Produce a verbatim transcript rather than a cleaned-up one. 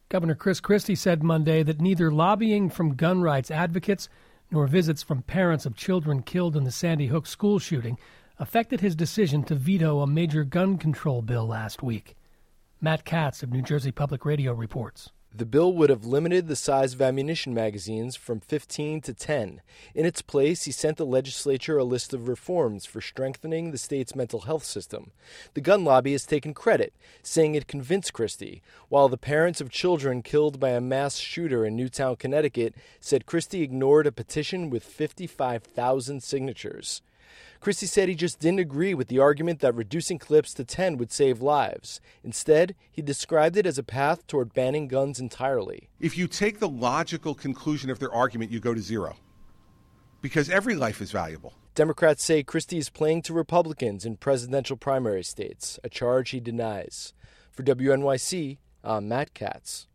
Governor Chris Christie said Monday that neither lobbying from gun rights advocates nor visits from parents of children killed in the Sandy Hook school shooting affected his decision to veto a major gun control bill last week. Matt Katz of New Jersey Public Radio reports. The bill would have limited the size of ammunition magazines from fifteen to ten. In its place, he sent the legislature a list of reforms for strengthening the state's mental health system. The gun lobby has taken credit, saying it convinced Christie, while the parents of children killed by a mass shooter in Newtown, Connecticut, said Christie ignored a petition with fifty-five thousand signatures. Christie said he just didn't agree with the argument that reducing clips to ten would save lives. Instead, he described it as a path toward banning guns entirely. If you take the logical conclusion of their argument, you go to zero. Because every life is valuable. Democrats say Christie is playing to Republicans in presidential primary states, a charge he denies. For W N Y C, I'm Matt Katz.